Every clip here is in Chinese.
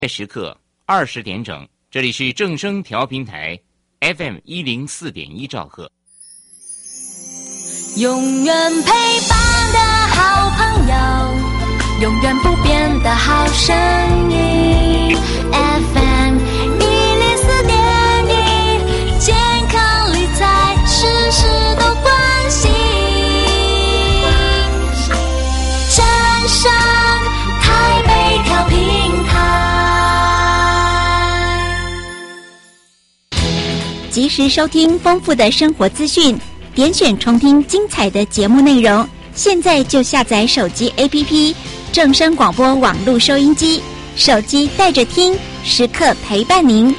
时刻20点整，这里是正声调频台 FM104.1兆赫。 永远陪伴的好朋友，永远不变的好声音。FM104.1，健康理财事事都关心。正声台北调频台， 及时收听丰富的生活资讯，点选重听精彩的节目内容。现在就下载手机 APP 正声广播网络收音机，手机带着听，时刻陪伴您。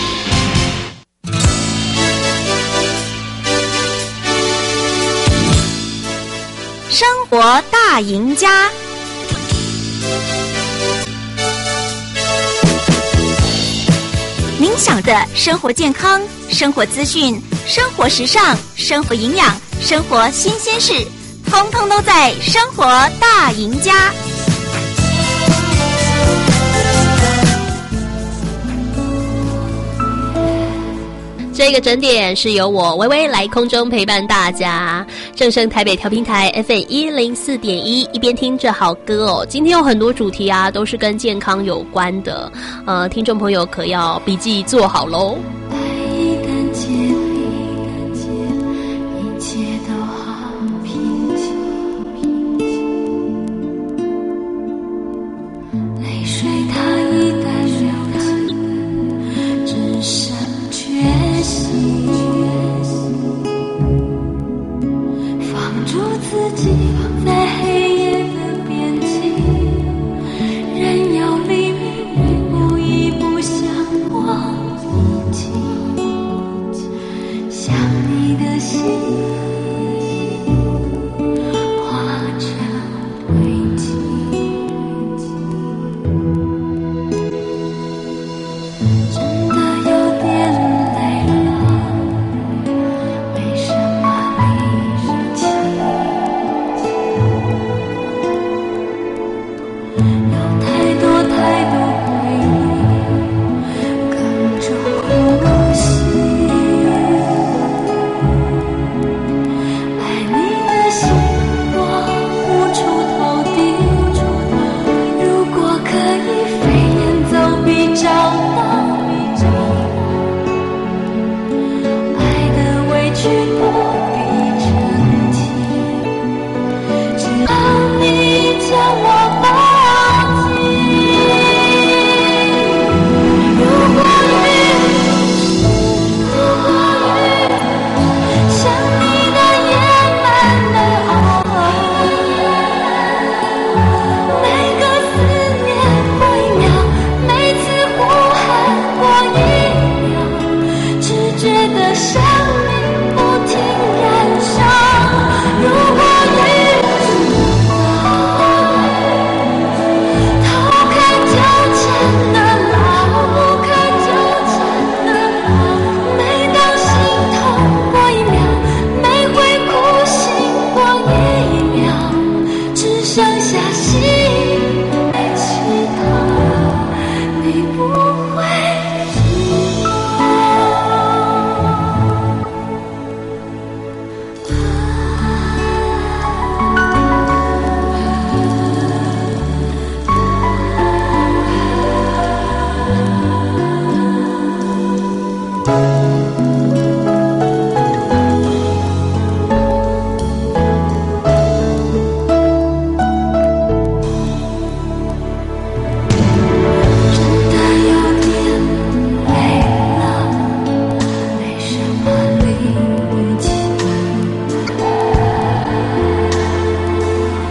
生活大赢家，您想的生活健康、生活资讯、生活时尚、生活营养、生活新鲜事，通通都在生活大赢家。 这个整点是由我微微来空中陪伴大家，正声台北调频台 FM104.1，一边听着好歌哦。今天有很多主题啊，都是跟健康有关的，听众朋友可要笔记做好喽。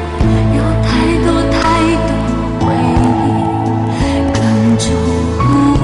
无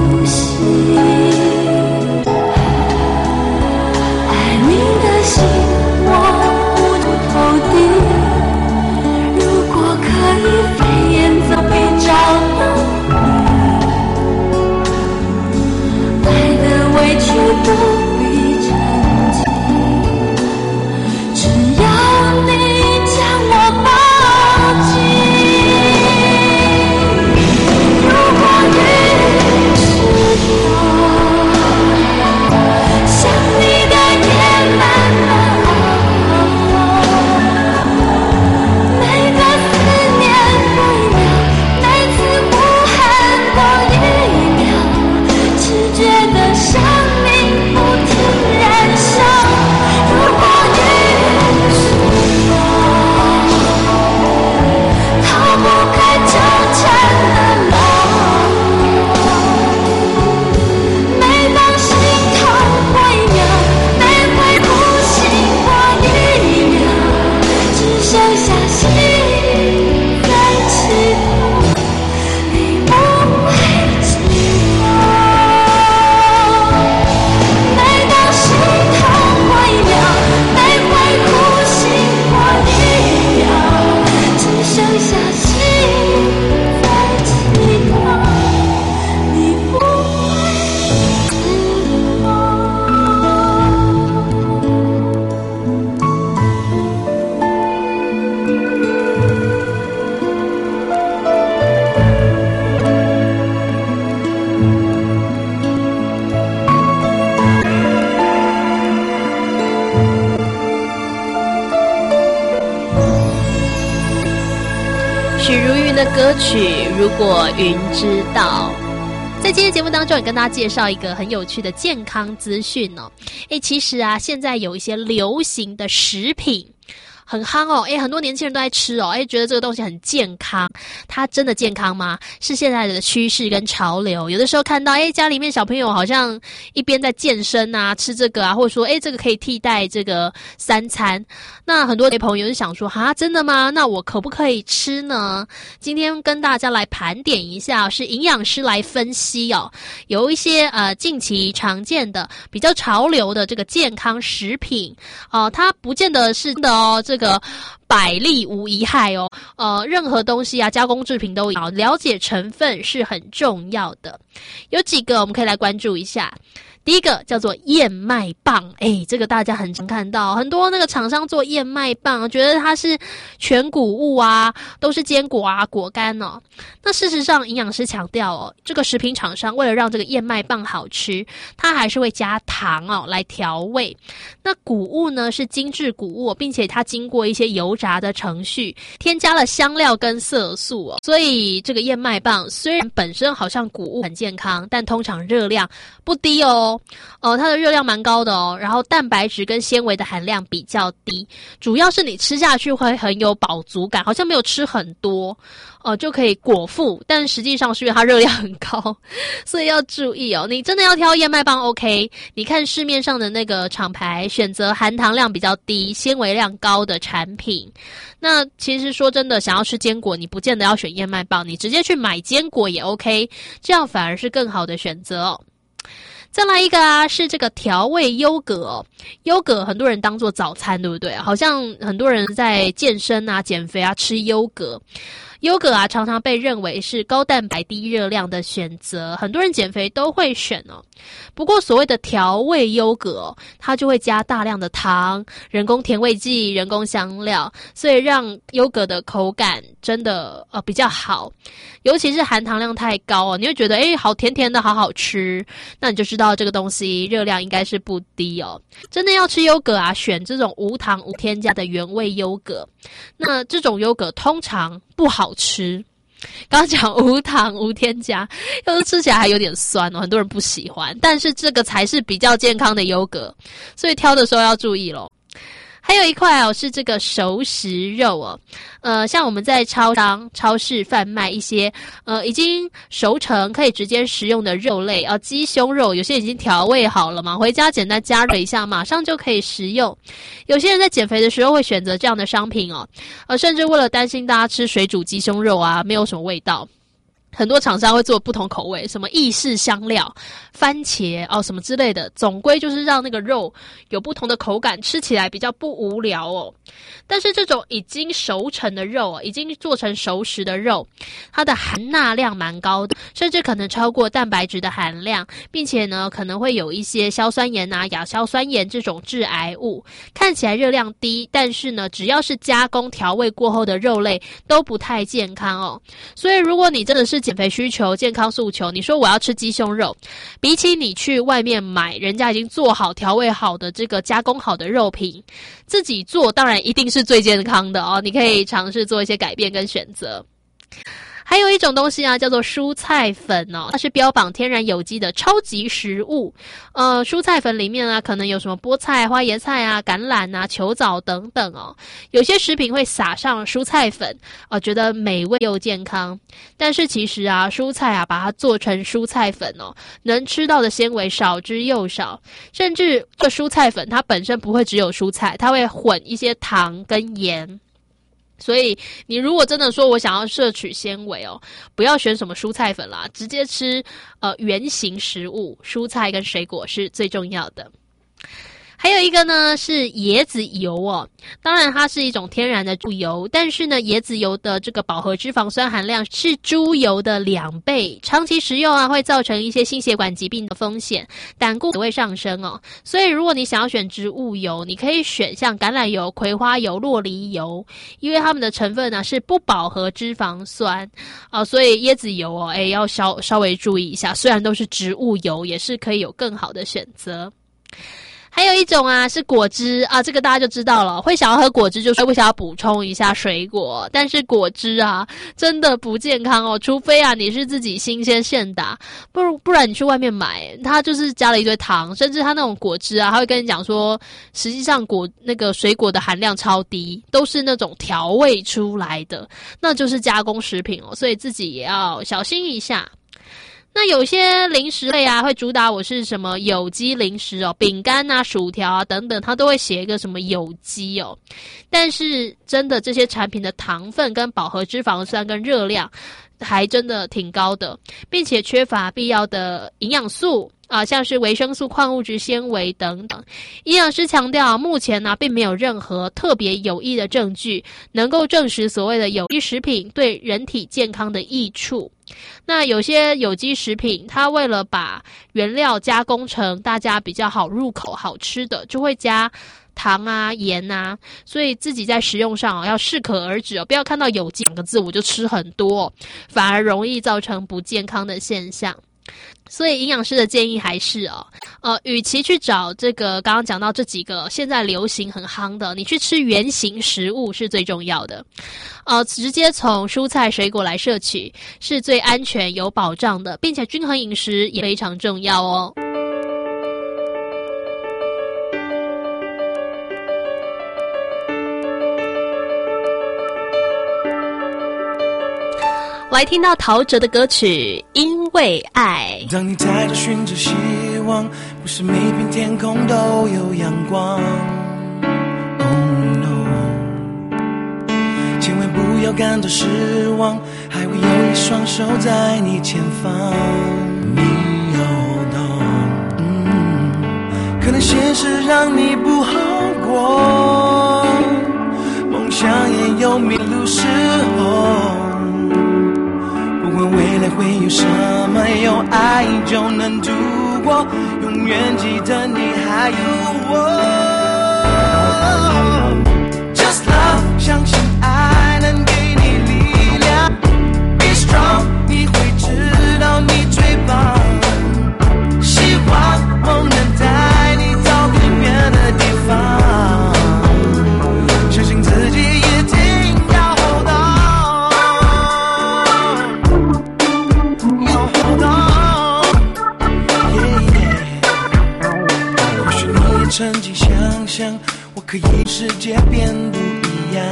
歌曲《如果云知道》。在今天节目当中，也跟大家介绍一个很有趣的健康资讯哦。其实啊，现在有一些流行的食品很夯哦，很多年轻人都在吃哦，觉得这个东西很健康。它真的健康吗？是现在的趋势跟潮流。有的时候看到家里面小朋友好像一边在健身啊，吃这个啊，或者说这个可以替代这个3餐。那很多朋友就想说，真的吗？那我可不可以吃呢？今天跟大家来盘点一下，是营养师来分析哦，有一些近期常见的比较潮流的这个健康食品它不见得是的哦，这个百利无一害哦。任何东西啊，加工制品都有，了解成分是很重要的。有几个我们可以来关注一下。第一个叫做燕麦棒，这个大家很常看到，很多那个厂商做燕麦棒，觉得它是全谷物啊，都是坚果啊、果干哦。那事实上，营养师强调这个食品厂商为了让这个燕麦棒好吃，它还是会加糖来调味。那谷物呢是精致谷物，并且它经过一些油炸的程序，添加了香料跟色素所以这个燕麦棒虽然本身好像谷物很健康，但通常热量不低哦。它的热量蛮高的然后蛋白质跟纤维的含量比较低，主要是你吃下去会很有饱足感，好像没有吃很多就可以果腹，但实际上是因为它热量很高，所以要注意你真的要挑燕麦棒 OK， 你看市面上的那个厂牌，选择含糖量比较低、纤维量高的产品。那其实说真的，想要吃坚果，你不见得要选燕麦棒，你直接去买坚果也 OK， 这样反而是更好的选择再来一个是这个调味优格优格很多人当做早餐，对不对？好像很多人在健身啊、减肥啊吃优格。优格常常被认为是高蛋白低热量的选择，很多人减肥都会选不过所谓的调味优格它就会加大量的糖、人工甜味剂、人工香料，所以让优格的口感真的比较好。尤其是含糖量太高你会觉得好甜甜的，好好吃，那你就知道这个东西热量应该是不低真的要吃优格选这种无糖无添加的原味优格。那这种优格通常不好吃，刚刚讲无糖无添加，有时吃起来还有点酸很多人不喜欢，但是这个才是比较健康的优格，所以挑的时候要注意咯。还有一块是这个熟食肉像我们在超市贩卖一些已经熟成可以直接食用的肉类鸡胸肉，有些已经调味好了嘛，回家简单加热一下，马上就可以食用。有些人在减肥的时候会选择这样的商品甚至为了担心大家吃水煮鸡胸肉没有什么味道，很多厂商会做不同口味，什么意式香料、番茄什么之类的，总归就是让那个肉有不同的口感，吃起来比较不无聊但是这种已经熟成的肉已经做成熟食的肉，它的含钠量蛮高的，甚至可能超过蛋白质的含量，并且呢可能会有一些硝酸盐亚硝酸盐这种致癌物。看起来热量低，但是呢只要是加工调味过后的肉类都不太健康所以如果你真的是减肥需求、健康诉求，你说我要吃鸡胸肉，比起你去外面买人家已经做好调味好的这个加工好的肉品，自己做当然一定是最健康的你可以尝试做一些改变跟选择。还有一种东西叫做蔬菜粉它是标榜天然有机的超级食物。蔬菜粉里面可能有什么菠菜、花椰菜橄榄球藻等等有些食品会撒上蔬菜粉觉得美味又健康。但是其实蔬菜把它做成蔬菜粉能吃到的纤维少之又少，甚至这个蔬菜粉它本身不会只有蔬菜，它会混一些糖跟盐。所以你如果真的说我想要摄取纤维不要选什么蔬菜粉啦，直接吃原型食物，蔬菜跟水果是最重要的。还有一个呢是椰子油当然它是一种天然的猪油，但是呢椰子油的这个饱和脂肪酸含量是猪油的2倍，长期食用会造成一些心血管疾病的风险，胆固醇会上升所以如果你想要选植物油，你可以选像橄榄油、葵花油、酪梨油，因为它们的成分是不饱和脂肪酸所以椰子油要稍微注意一下，虽然都是植物油，也是可以有更好的选择。 还有一种啊是果汁啊，这个大家就知道了，会想要喝果汁就是会想要补充一下水果，但是果汁啊真的不健康哦，除非啊你是自己新鲜现打，不然你去外面买，它就是加了一堆糖，甚至它那种果汁啊，它会跟你讲说，实际上那个水果的含量超低，都是那种调味出来的，那就是加工食品哦，所以自己也要小心一下。那有些零食类啊，会主打我是什么有机零食哦，饼干啊、薯条啊等等，它都会写一个什么有机哦。但是真的这些产品的糖分跟饱和脂肪酸跟热量还真的挺高的，并且缺乏必要的营养素啊，像是维生素、矿物质、纤维等等。营养师强调，目前呢并没有任何特别有益的证据能够证实所谓的有机食品对人体健康的益处。那有些有机食品，它为了把原料加工成大家比较好入口、好吃的，就会加糖啊、盐啊，所以自己在食用上要适可而止哦，不要看到有机2个字我就吃很多，反而容易造成不健康的现象。所以营养师的建议还是与其去找这个刚刚讲到这几个现在流行很夯的，你去吃原型食物是最重要的。直接从蔬菜水果来摄取是最安全有保障的，并且均衡饮食也非常重要哦。来听到陶喆的歌曲《因为爱》。 当你在这寻找希望，不是每片天空都有阳光。Oh no， 千万不要感到失望，还会有一双手在你前方。你有懂，可能现实让你不好过，梦想也有迷路时候。不管未来会有什么，有爱就能度过，永远记得你还有我。Just love， 相信爱能给你力量。Be strong， 你会知道你最棒。希望梦能带你到更远的地方，相信自己一定要 hold on。曾经想象我可以世界变不一样，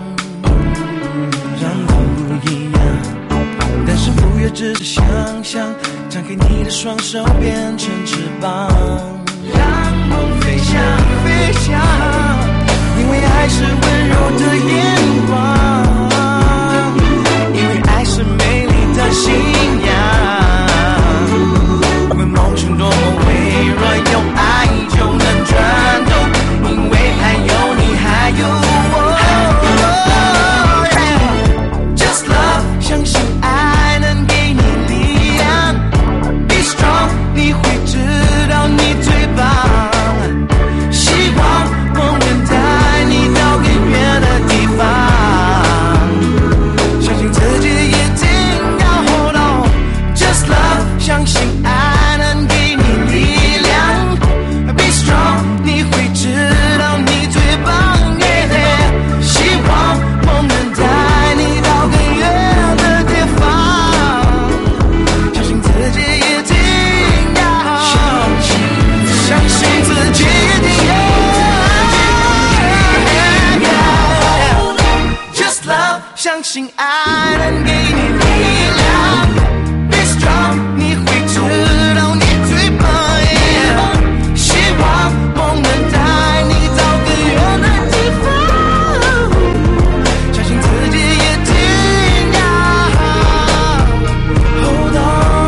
让不一样，但是不要只是想象，张开你的双手变成翅膀，让梦飞翔飞翔，因为爱是温柔的眼光，因为爱是美丽的信仰，无论梦想多么微弱，有爱就能转动，因为还有你还有我。 Just love， 相信爱能给你力量。 Be strong， 你会知道你最棒，希望梦能带你到更远的地方，相信自己一定要 hold on。 Just love， 相信爱能给你力量。 Be strong， 你会知道你最棒， yeah， 希望梦能带你到更远的地方，相信自己一定要相信自己一定要 Just love， 相信爱能给你力量。 Be strong， 你会知道你最棒， yeah， 希望梦能带你到更远的地方，相信自己一定要 hold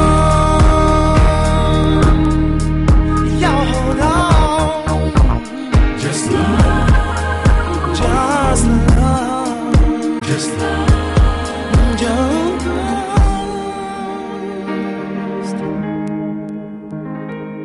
on， 要 hold on。 Just love， just love， just love，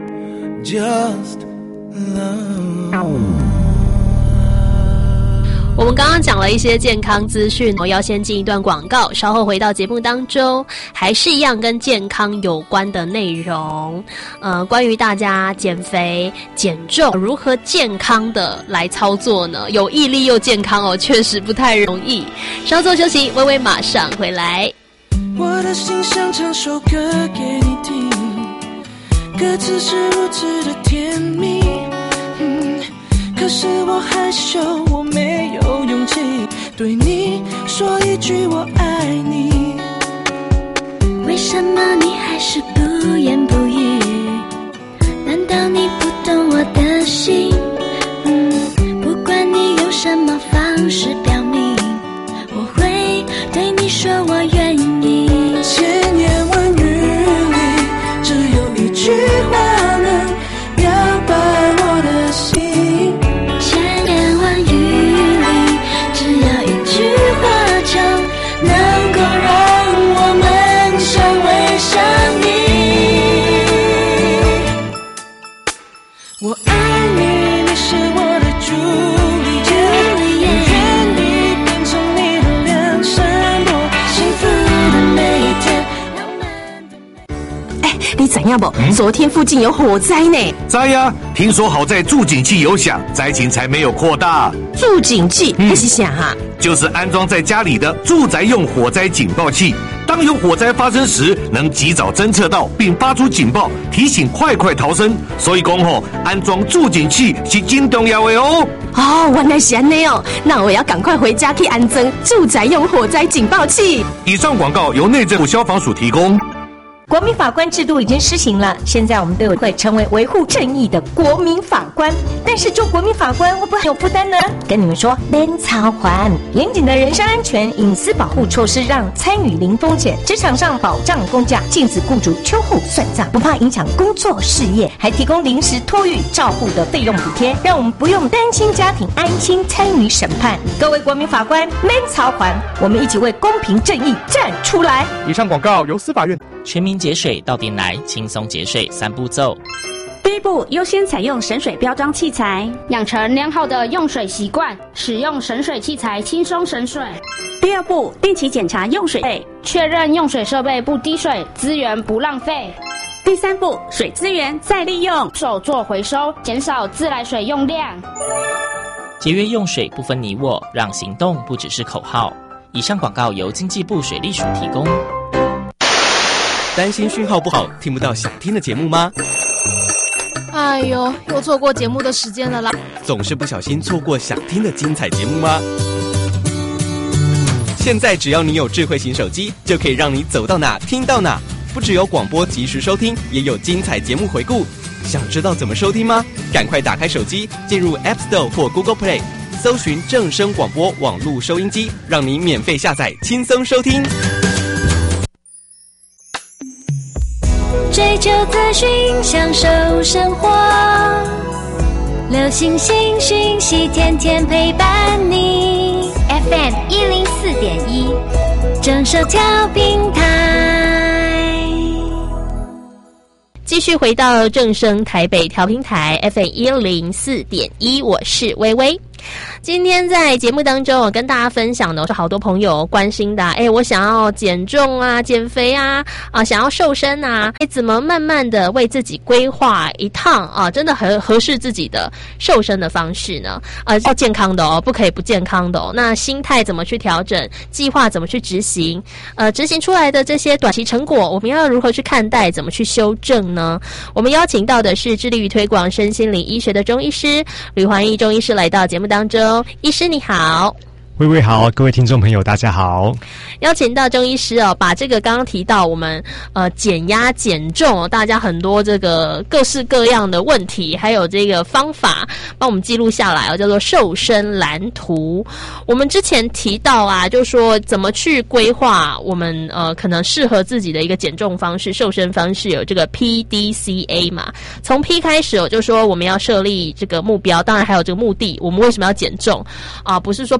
just love。 我们刚刚讲了一些健康资讯，我要先进一段广告，稍后回到节目当中，还是一样跟健康有关的内容。关于大家减肥、减重如何健康的来操作呢？有毅力又健康哦，确实不太容易。稍作休息，微微马上回来。 我的心想唱首歌给你听，歌词是如此的甜蜜。可是我害羞，我没有勇气对你说一句我爱你。 为什么你还是不言不语？难道你不懂我的心？不管你用什么方式表明，我会对你说我愿意。 千言万语里，只有一句话能表白我的心。 能够让我们相偎相依。 我爱你，你是我的朱丽叶，我愿意变成你的梁山伯，幸福的每一天。 你知影不？昨天附近有火灾呢。 知呀，听说好在助警器有响，灾情才没有扩大。 助警器那是啥哈？ 就是安装在家里的住宅用火灾警报器，当有火灾发生时，能及早侦测到并发出警报，提醒快逃生。所以讲吼，安装助警器是真重要的哦。 哦，原来是这样哦，那我要赶快回家去安装住宅用火灾警报器。 以上广告由内政部消防署提供。 国民法官制度已经施行了，现在我们都会成为维护正义的国民法官。但是做国民法官会不会很有负担呢？跟你们说，免操还。严谨的人身安全、隐私保护措施，让参与零风险。职场上保障公假，禁止雇主秋后算账，不怕影响工作事业，还提供临时托育照护的费用补贴，让我们不用担心家庭，安心参与审判。各位国民法官，免操还，我们一起为公平正义站出来。 以上广告由司法院。 全民节水到店来，轻松节水3步骤。 第一步，优先采用省水标章器材， 养成良好的用水习惯，使用省水器材轻松省水。 第二步，定期检查用水费， 确认用水设备不滴水，资源不浪费。 第三步，水资源再利用， 手做回收，减少自来水用量。 节约用水不分你我，让行动不只是口号。以上广告由经济部水利署提供。 担心讯号不好，听不到想听的节目吗？ 哎呦，又错过节目的时间了啦！ 总是不小心错过想听的精彩节目吗？现在只要你有智慧型手机，就可以让你走到哪听到哪。不只有广播及时收听，也有精彩节目回顾。想知道怎么收听吗？赶快打开手机，进入 App Store 或 Google Play， 搜寻正声广播网络收音机，让你免费下载，轻松收听。 追求资讯，享受生活，流行新讯息，天天陪伴你。FM 104.1，正声调频台。 继续回到正声台北调频台 FM 104.1，我是微微。今天在节目当中，我跟大家分享的是好多朋友关心的，我想要减重啊、减肥啊，想要瘦身啊，怎么慢慢的为自己规划一趟啊，真的很合适自己的瘦身的方式呢？要健康的哦，不可以不健康的哦。那心态怎么去调整？计划怎么去执行？执行出来的这些短期成果，我们要如何去看待？怎么去修正呢？我们邀请到的是致力于推广身心灵医学的中医师吕环义中医师来到节目当中。医师你好。 微微好，各位听众朋友大家好。 邀请到中医师哦，把这个刚刚提到我们减压减重，大家很多这个各式各样的问题，还有这个方法，帮我们记录下来哦，叫做瘦身蓝图。我们之前提到啊，就说怎么去规划我们可能适合自己的一个减重方式、瘦身方式，有这个 PDCA 嘛。从 P 开始就说我们要设立这个目标，当然还有这个目的，我们为什么要减重啊？不是说旁边人家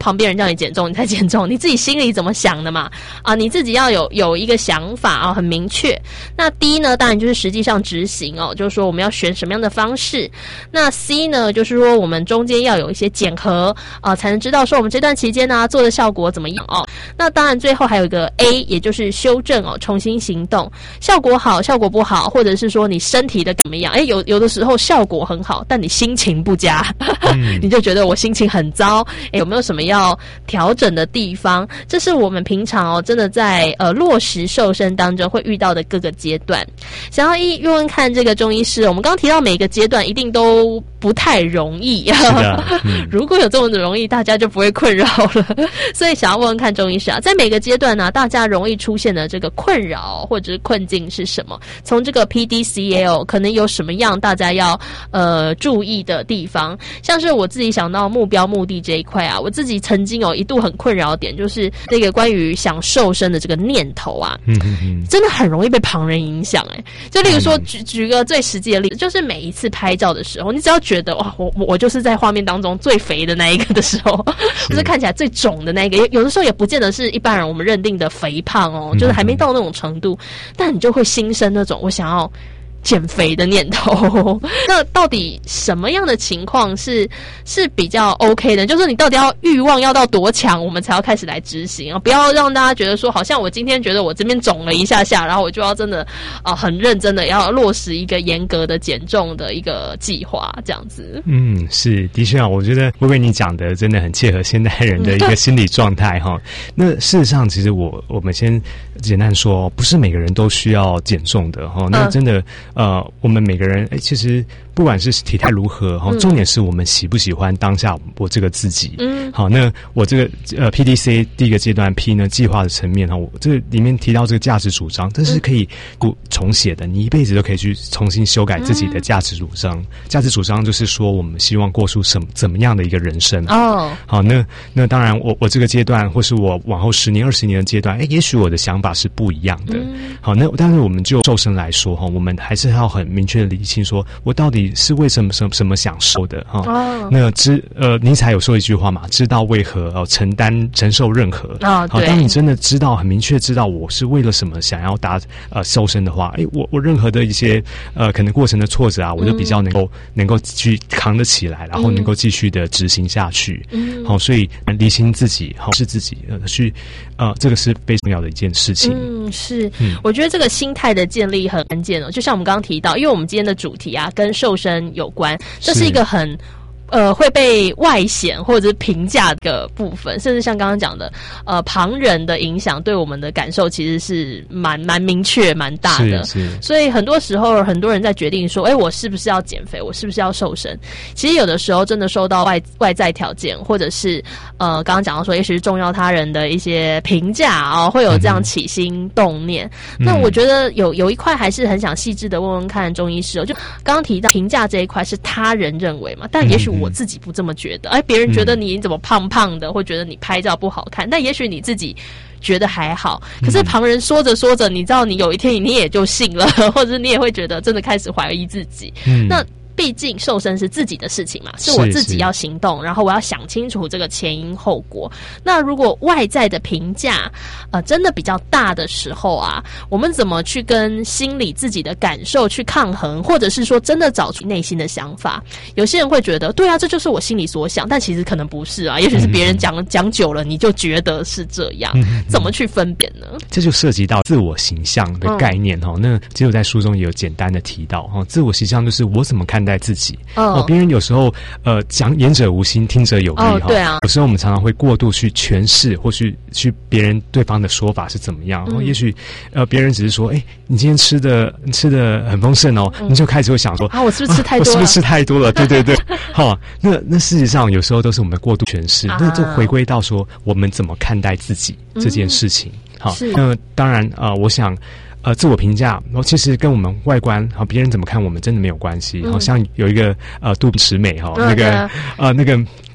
叫你减重你才减重，你自己心里怎么想的嘛？你自己要有一个想法很明确。那 D 呢，当然就是实际上执行就是说我们要选什么样的方式。那 C 呢，就是说我们中间要有一些检核才能知道说我们这段期间呢做的效果怎么样那当然最后还有一个 A， 也就是修正重新行动，效果好效果不好，或者是说你身体的怎么样，有的时候效果很好，但你心情不佳你就觉得我心情很糟，有没有什么要调整的地方？这是我们平常真的在落实瘦身当中会遇到的各个阶段。想要问问看这个中医师，我们刚刚提到每个阶段一定都不太容易如果有这么容易，大家就不会困扰了所以想要问问看中医师在每个阶段呢，大家容易出现的这个困扰或者是困境是什么？从这个 PDCA 可能有什么样大家要注意的地方？像是我自己想到目标目的这一块我自己曾经一度很困扰点，就是这个关于想瘦身的这个念头真的很容易被旁人影响就例如说举个最实际的例子，就是每一次拍照的时候，你只要觉得我就是在画面当中最肥的那一个的时候就是看起来最肿的那一个，有的时候也不见得是一般人我们认定的肥胖就是还没到那种程度，但你就会心生那种我想要减肥的念头那到底什么样的情况是比较 OK 的？就是你到底要欲望要到多强我们才要开始来执行不要让大家觉得说好像我今天觉得我这边肿了一下下，然后我就要真的很认真的要落实一个严格的减重的一个计划这样子。 是的确我觉得薇薇你讲的真的很切合现代人的一个心理状态那事实上其实我们先简单说，不是每个人都需要减重的那真的我们每个人其实不管是体态如何重点是我们喜不喜欢当下我这个自己。好，那我这个PDCA 第一个阶段 P 呢，计划的层面我这个里面提到这个价值主张，这是可以重写的，你一辈子都可以去重新修改自己的价值主张。价值主张就是说我们希望过出怎么样的一个人生好，那当然我这个阶段或是我往后10年20年的阶段也许我的想法是不一样的。好，那但是我们就瘦身来说我们还是要很明确的理清说我到底是为什么想瘦的那尼采有说一句话嘛，知道为何承受任何好，当你真的知道很明确知道我是为了什么想要瘦身的话我任何的一些可能过程的挫折我就比较能够去扛得起来，然后能够继续的执行下去。好，所以理清自己是自己去这个是非常重要的一件事情。 是我觉得这个心态的建立很关键就像我们刚刚提到，因为我们今天的主题跟瘦身有关，这是一个很会被外显或者是评价的部分，甚至像刚刚讲的旁人的影响对我们的感受其实是蛮明确蛮大的。所以很多时候很多人在决定说我是不是要减肥，我是不是要瘦身，其实有的时候真的受到外在条件，或者是刚刚讲到说也许是重要他人的一些评价会有这样起心动念。那我觉得有一块还是很想细致的问问看中医师就刚刚提到评价这一块是他人认为嘛，但也许我自己不这么觉得别人觉得你怎么胖胖的，或觉得你拍照不好看，但也许你自己觉得还好，可是旁人说着说着你知道你有一天你也就信了或者你也会觉得真的开始怀疑自己。那毕竟瘦身是自己的事情嘛，是我自己要行动，然后我要想清楚这个前因后果。那如果外在的评价真的比较大的时候我们怎么去跟心里自己的感受去抗衡，或者是说真的找出内心的想法？有些人会觉得对这就是我心里所想，但其实可能不是也许是别人讲久了你就觉得是这样。怎么去分辨呢？ 这就涉及到自我形象的概念那其实我在书中也有简单的提到自我形象就是我怎么看待自己别人有时候讲言者无心听者有意对啊， 有时候我们常常会过度去诠释或去别人对方的说法是怎么样也许别人只是说你今天吃的很丰盛你就开始会想说我是不是吃太多了， 我是不是吃太多了对好，那事实上有时候都是我们的过度诠释那就回归到说我们怎么看待自己这件事情好，那当然我想自我评价其实跟我们外观别人怎么看我们真的没有关系像有一个杜池美那个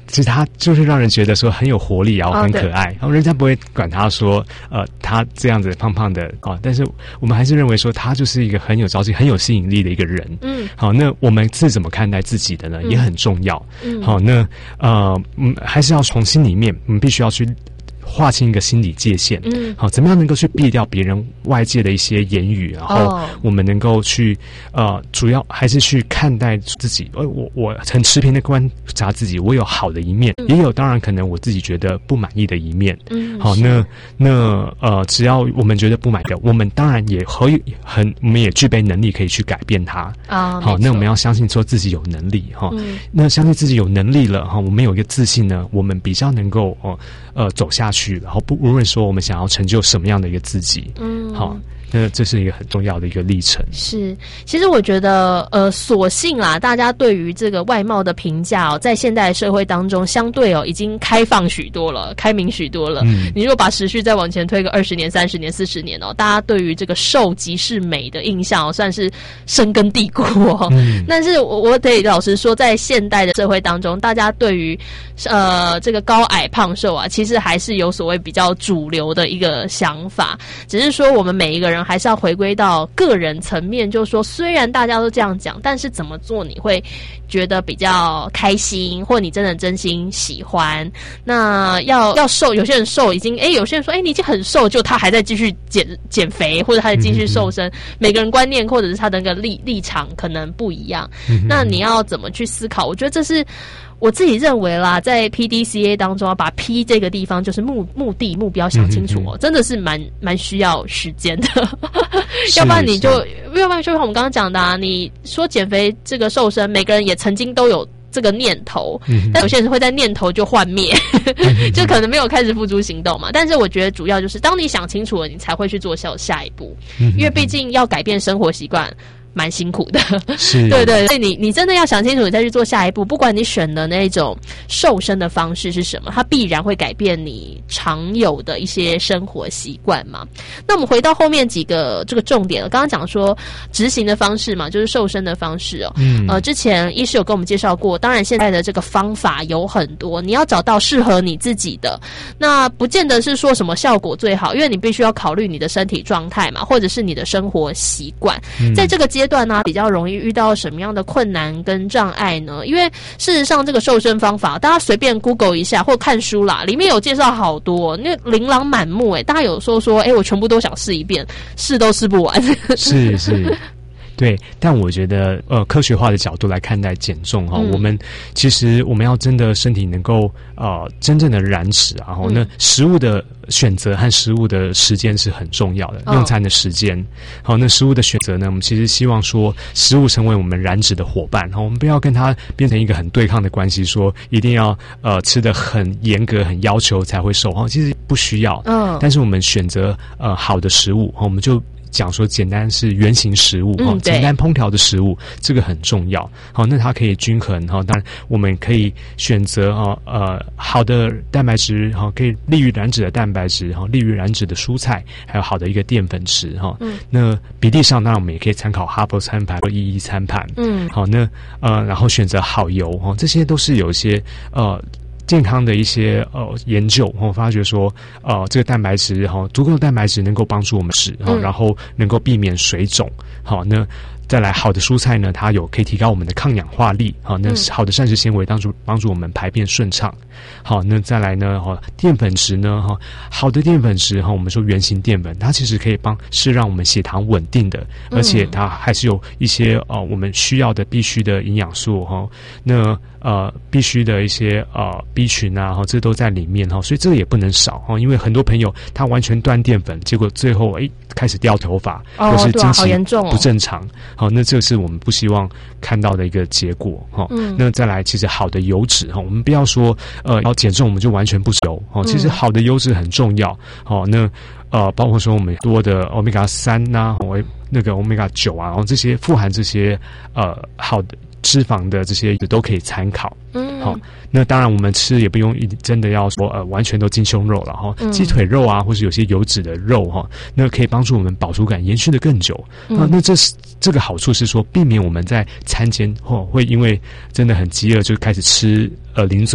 其实它就是让人觉得说很有活力啊，很可爱，然后人家不会管他说他这样子胖胖的啊，但是我们还是认为说他就是一个很有朝气、很有吸引力的一个人。好，那我们是怎么看待自己的呢？也很重要。好，那还是要从心里面，我们必须要去划清一个心理界限。好，怎么样能够去避掉别人外界的一些言语，然后我们能够去主要还是去看待自己。我很持平的观察自己，我有好的一面，也有当然可能我自己觉得不满意的一面。好，那只要我们觉得不满意的，我们当然也我们也具备能力可以去改变它。好，那我们要相信说自己有能力哈。那相信自己有能力了哈，我们有一个自信呢，我们比较能够走下去，然后无论说我们想要成就什么样的一个自己。好，那这是一个很重要的一个历程。 是，其实我觉得所幸啦，大家对于这个外貌的评价在现代社会当中相对已经开放许多了，开明许多了。你如果把时序再往前推个20年、30年、40年大家对于这个瘦即是美的印象算是深根蒂固但是我得老实说，在现代的社会当中，大家对于这个高矮胖瘦其实还是有所谓比较主流的一个想法，只是说我们每一个人还是要回归到个人层面，就是说虽然大家都这样讲，但是怎么做你会觉得比较开心，或你真的真心喜欢。那要瘦，有些人瘦已经有些人说你已经很瘦，就他还在继续减肥，或者他在继续瘦身。每个人观念或者是他的那个立场可能不一样。那你要怎么去思考？我觉得这是我自己认为啦，在 PDCA 当中把 P 这个地方就是目标想清楚真的是蛮需要时间的要不然就像我们刚刚讲的你说减肥这个瘦身，每个人也曾经都有这个念头，但有些人会在念头就幻灭就可能没有开始付诸行动嘛。但是我觉得主要就是当你想清楚了，你才会去做下一步，因为毕竟要改变生活习惯蛮辛苦的，是，对对，所以你真的要想清楚，你再去做下一步。不管你选的那种瘦身的方式是什么，它必然会改变你常有的一些生活习惯嘛。那我们回到后面几个这个重点了，刚刚讲说执行的方式嘛，就是瘦身的方式之前医师有跟我们介绍过，当然现在的这个方法有很多，你要找到适合你自己的，那不见得是说什么效果最好，因为你必须要考虑你的身体状态嘛，或者是你的生活习惯，在这个阶段呢比较容易遇到什么样的困难跟障碍呢？因为事实上这个瘦身方法大家随便 Google 一下或看书啦，里面有介绍好多，那琳琅满目大家有说我全部都想试一遍，试都试不完是对，但我觉得科学化的角度来看待减重我们其实我们要真的身体能够真正的燃脂那食物的选择和食物的时间是很重要的，用餐的时间。好，那食物的选择呢，我们其实希望说食物成为我们燃脂的伙伴我们不要跟它变成一个很对抗的关系，说一定要吃得很严格很要求才会瘦其实不需要。但是我们选择好的食物我们就讲说简单是原型食物简单烹调的食物，这个很重要。好，那它可以均衡当然我们可以选择好的蛋白质可以利于燃脂的蛋白质利于燃脂的蔬菜，还有好的一个淀粉质那比例上当然我们也可以参考哈佛餐盘或EE餐盘。好，那然后选择好油这些都是有一些健康的一些研究发觉说这个蛋白质足够的蛋白质能够帮助我们吃然后能够避免水肿。好，那再来好的蔬菜呢，它可以提高我们的抗氧化力那好的膳食纤维帮助我们排便顺畅。好，那再来呢淀粉质呢好的淀粉质我们说原型淀粉，它其实可以是让我们血糖稳定的，而且它还是有一些我们需要的必须的营养素那必须的一些B 群这都在里面所以这个也不能少因为很多朋友他完全断淀粉，结果最后开始掉头发或是经期不正常那这是我们不希望看到的一个结果那再来其实好的油脂我们不要说要减重我们就完全不吃油其实好的油脂很重要那包括说我们多的 Omega 3那个 Omega 9这些富含这些好的脂肪的这些都可以参考。好，那当然我们吃也不用真的要说完全都鸡胸肉了鸡腿肉或是有些油脂的肉那可以帮助我们饱足感延续的更久。那这个好处是说避免我们在餐间会因为真的很饥饿就开始吃零嘴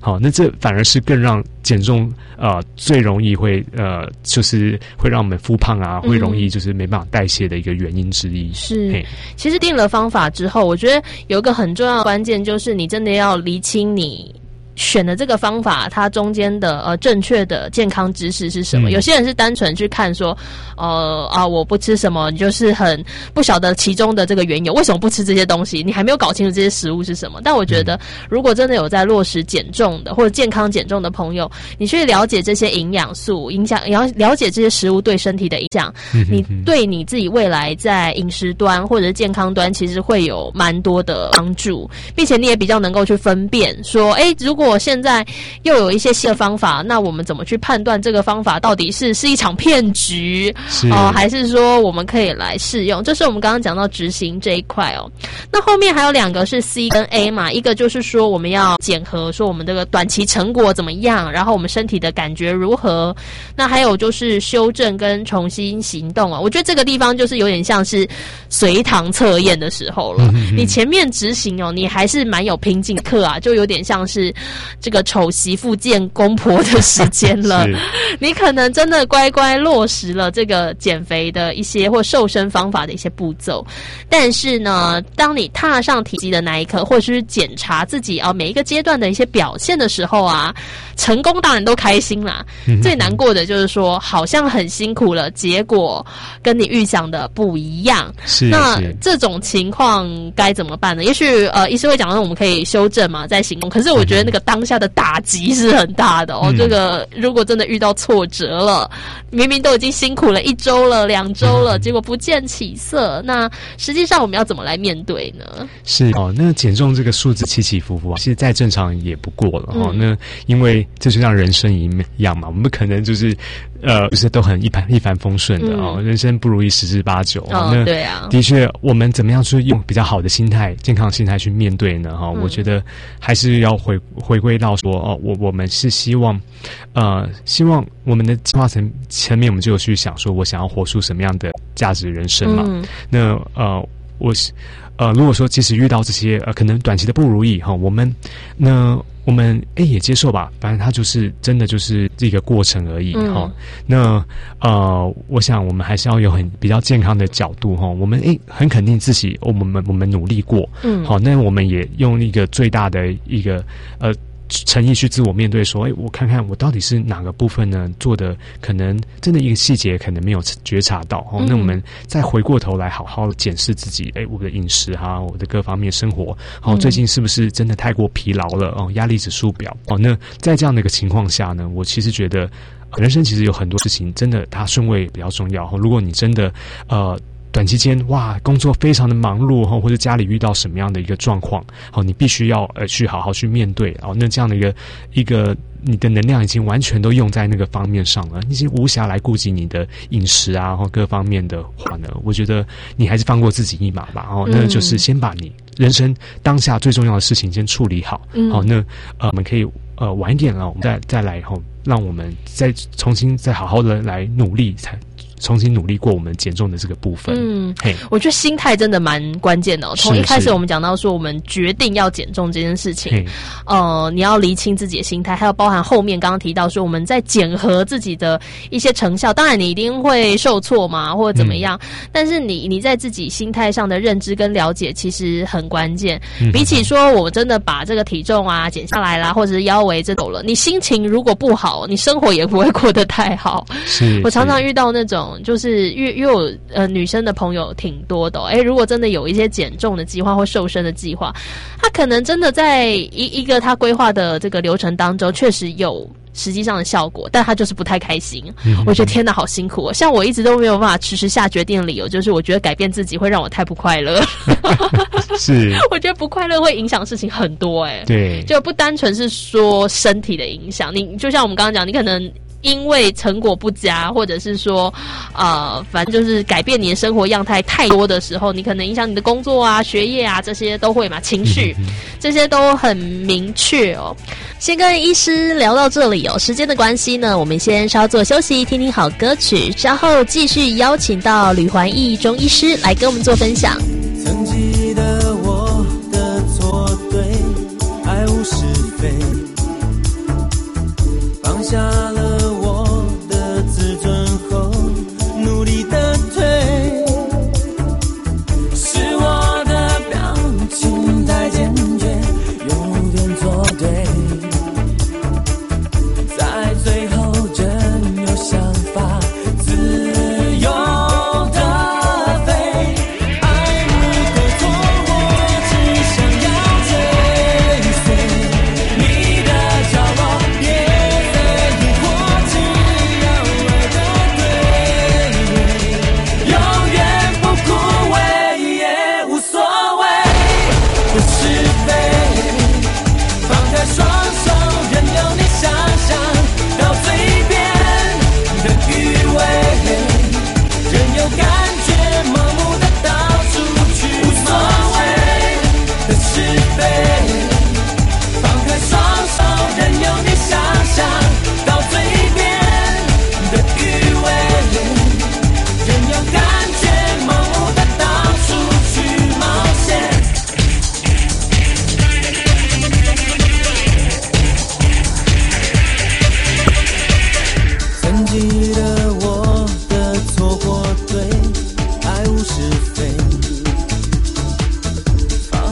好，那这反而是更让减重最容易会就是会让我们复胖啊，会容易就是没办法代谢的一个原因之一。 是，其实定了方法之后，我觉得有一个很重要的关键就是你真的要厘清你选的这个方法它中间的正确的健康知识是什么。有些人是单纯去看说我不吃什么，你就是很不晓得其中的这个缘由，为什么不吃这些东西，你还没有搞清楚这些食物是什么。但我觉得如果真的有在落实减重的或者健康减重的朋友，你去了解这些营养素影响，也要了解这些食物对身体的影响，你对你自己未来在饮食端或者是健康端其实会有蛮多的帮助，并且你也比较能够去分辨说如果现在又有一些新的方法，那我们怎么去判断这个方法到底是一场骗局还是说我们可以来试用。这是我们刚刚讲到执行这一块那后面还有2个是 C 跟 A 嘛，一个就是说我们要检核说我们这个短期成果怎么样，然后我们身体的感觉如何，那还有就是修正跟重新行动我觉得这个地方就是有点像是随堂测验的时候了你前面执行你还是蛮有拼劲课就有点像是这个丑媳妇见公婆的时间了你可能真的乖乖落实了这个减肥的一些或瘦身方法的一些步骤，但是呢当你踏上体积的那一刻，或者是检查自己每一个阶段的一些表现的时候成功当然都开心啦最难过的就是说好像很辛苦了，结果跟你预想的不一样。那这种情况该怎么办呢？也许医师会讲说我们可以修正嘛，再行动，可是我觉得那个当下的打击是很大的这个如果真的遇到挫折了，明明都已经辛苦了1周了2周了结果不见起色，那实际上我们要怎么来面对呢？ 是那减重这个数字起起伏伏其实再正常也不过了那因为这就像人生一样嘛，我们不可能就是都很一帆风顺的人生不如意十之八九那对啊， 的确我们怎么样去用比较好的心态健康的心态去面对呢我觉得还是要回归到说我们是希望我们的计划层面我们就有去想说我想要活出什么样的价值人生嘛那如果说即使遇到这些可能短期的不如意我们也接受吧，反正它就是真的就是一个过程而已那我想我们还是要有比较健康的角度我们很肯定自己我们努力过那我们也用一个最大的一个诚意去自我面对说我看看我到底是哪个部分呢做的可能真的一个细节可能没有觉察到那我们再回过头来好好检视自己我的饮食我的各方面生活最近是不是真的太过疲劳了压力指数表那在这样的一个情况下呢，我其实觉得人生其实有很多事情真的它顺位比较重要如果你真的短期间工作非常的忙碌或者家里遇到什么样的一个状况你必须要去好好去面对那这样的一个你的能量已经完全都用在那个方面上了，你已经无暇来顾及你的饮食或各方面的话呢，我觉得你还是放过自己一马吧那就是先把你人生当下最重要的事情先处理好那我们可以晚一点了我们再来让我们再重新再好好的来努力重新努力过我们减重的这个部分我觉得心态真的蛮关键的从一开始我们讲到说我们决定要减重这件事情你要厘清自己的心态，还有包含后面刚刚提到说我们在检核自己的一些成效，当然你一定会受挫嘛或者怎么样但是你在自己心态上的认知跟了解其实很关键比起说我真的把这个体重减下来啦或者是腰围这走了，你心情如果不好你生活也不会过得太好我常常遇到那种就是因为有女生的朋友挺多的如果真的有一些减重的计划或瘦身的计划，她可能真的在一个她规划的这个流程当中确实有实际上的效果，但她就是不太开心我觉得天哪好辛苦像我一直都没有办法迟迟下决定的理由就是我觉得改变自己会让我太不快乐是我觉得不快乐会影响事情很多对，就不单纯是说身体的影响，你就像我们刚刚讲你可能因为成果不佳或者是说反正就是改变你的生活样态太多的时候，你可能影响你的工作学业这些都会嘛，情绪这些都很明确先跟医师聊到这里时间的关系呢，我们先稍作休息听听好歌曲，稍后继续邀请到吕环义中医师来跟我们做分享。 曾记得我的错对，爱无是非，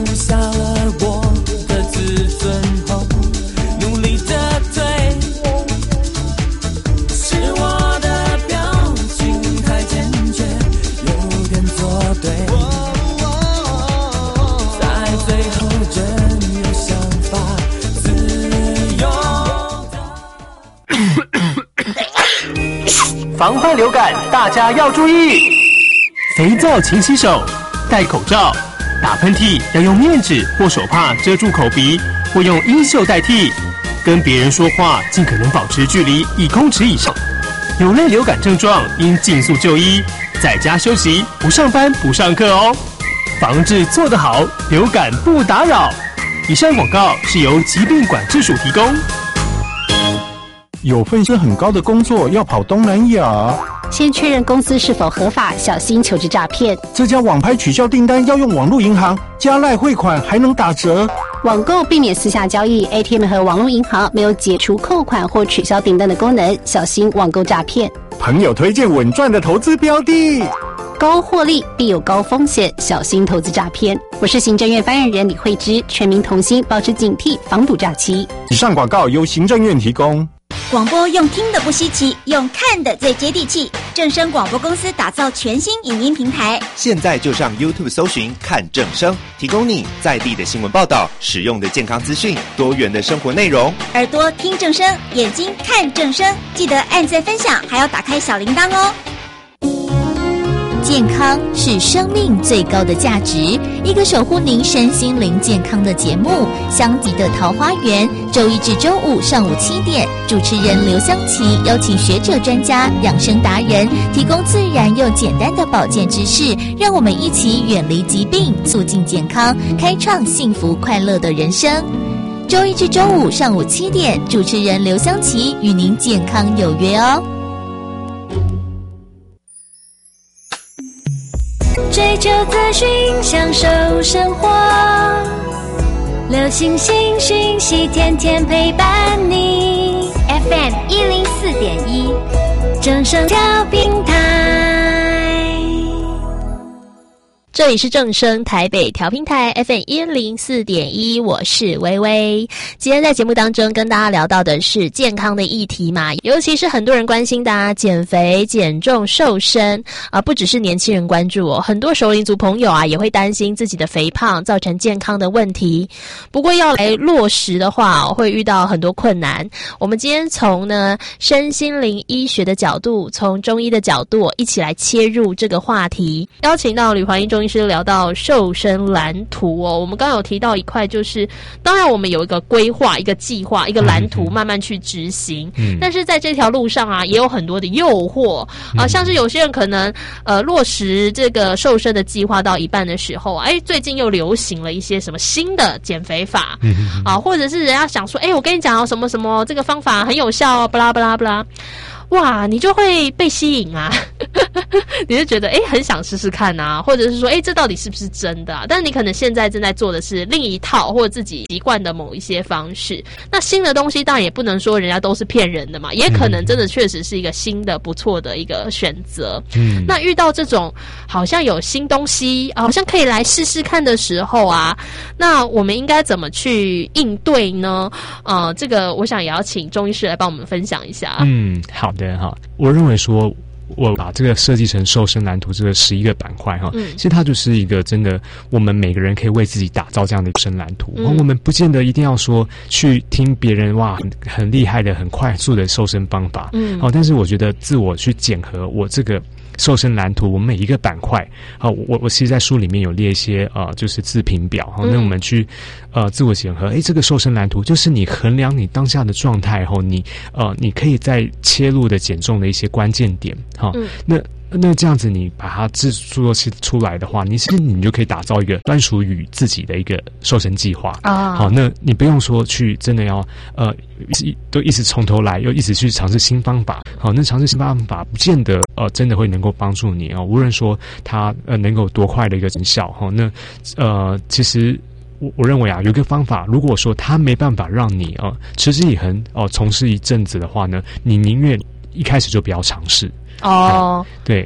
放下了我的自尊后，努力的退。是我的表情太坚决，有点作对。在最后真有想法，自由。 防患流感，大家要注意：肥皂勤洗手，戴口罩，打喷嚏要用面纸或手帕遮住口鼻，或用衣袖代替。跟别人说话尽可能保持距离1公尺以上。有类流感症状应尽速就医，在家休息，不上班不上课哦。防治做得好，流感不打扰。以上广告是由疾病管制署提供。 有份薪很高的工作要跑东南亚， 先确认公司是否合法，小心求职诈骗。 这家网拍取消订单要用网络银行，加赖汇款还能打折。 网购避免私下交易 ，ATM 和网络银行没有解除扣款或取消订单的功能，小心网购诈骗。 朋友推荐稳赚的投资标的， 高获利必有高风险，小心投资诈骗。我是行政院发言人李慧芝，全民同心，保持警惕，防堵诈欺。 以上广告由行政院提供。 广播用听的不稀奇，用看的最接地气。正声广播公司打造全新影音平台， 现在就上 YouTube 搜寻看正声，提供你在地的新闻报道、实用的健康资讯、多元的生活内容。 耳朵听正声，眼睛看正声，记得按赞分享，还要打开小铃铛哦。 健康是生命最高的价值，一个守护您身心灵健康的节目——香吉的桃花源，周一至周五上午7点，主持人刘香琪邀请学者专家、养生达人，提供自然又简单的保健知识，让我们一起远离疾病，促进健康，开创幸福快乐的人生。周一至周五上午7点，主持人刘香琪与您健康有约哦。 追求资讯，享受生活，流行新讯息，天天陪伴你。FM 104.1，正声调频台。 这里是正声台北调频台 FM 104.1，我是微微。今天在节目当中跟大家聊到的是健康的议题嘛，尤其是很多人关心的减肥、减重、瘦身不只是年轻人关注很多熟龄族朋友也会担心自己的肥胖造成健康的问题。不过要来落实的话会遇到很多困难。我们今天从身心灵医学的角度，从中医的角度一起来切入这个话题，邀请到吕环英中医师聊到瘦身蓝图我们刚刚有提到一块，就是当然我们有一个规划、一个计划、一个蓝图慢慢去执行，但是在这条路上也有很多的诱惑像是有些人可能落实这个瘦身的计划到一半的时候最近又流行了一些什么新的减肥法或者是人家想说我跟你讲什么什么这个方法很有效不啦不啦不啦，哇，你就会被吸引你就觉得很想试试看或者是说这到底是不是真的但是你可能现在正在做的是另一套或者自己习惯的某一些方式。那新的东西当然也不能说人家都是骗人的嘛，也可能真的确实是一个新的不错的一个选择。那遇到这种好像有新东西好像可以来试试看的时候那我们应该怎么去应对呢？这个我想也要请中医师来帮我们分享一下。 好的我认为说我把这个设计成瘦身蓝图这个11个板块其实它就是一个真的我们每个人可以为自己打造这样的瘦身蓝图我们不见得一定要说去听别人很厉害的很快速的瘦身方法但是我觉得自我去检核我这个瘦身蓝图我们每一个板块我其实在书里面有列一些就是自评表那我们去自我检核这个瘦身蓝图就是你衡量你当下的状态你可以在切入的减重的一些关键点那这样子你把它制作出来的话，你就可以打造一个专属于自己的一个瘦身计划好，那你不用说去真的要都一直从头来，又一直去尝试新方法好，那尝试新方法不见得真的会能够帮助你无论说它能够多快的一个成效那其实我认为有一个方法，如果说它没办法让你持之以恒从事一阵子的话呢，你宁愿一开始就不要尝试对。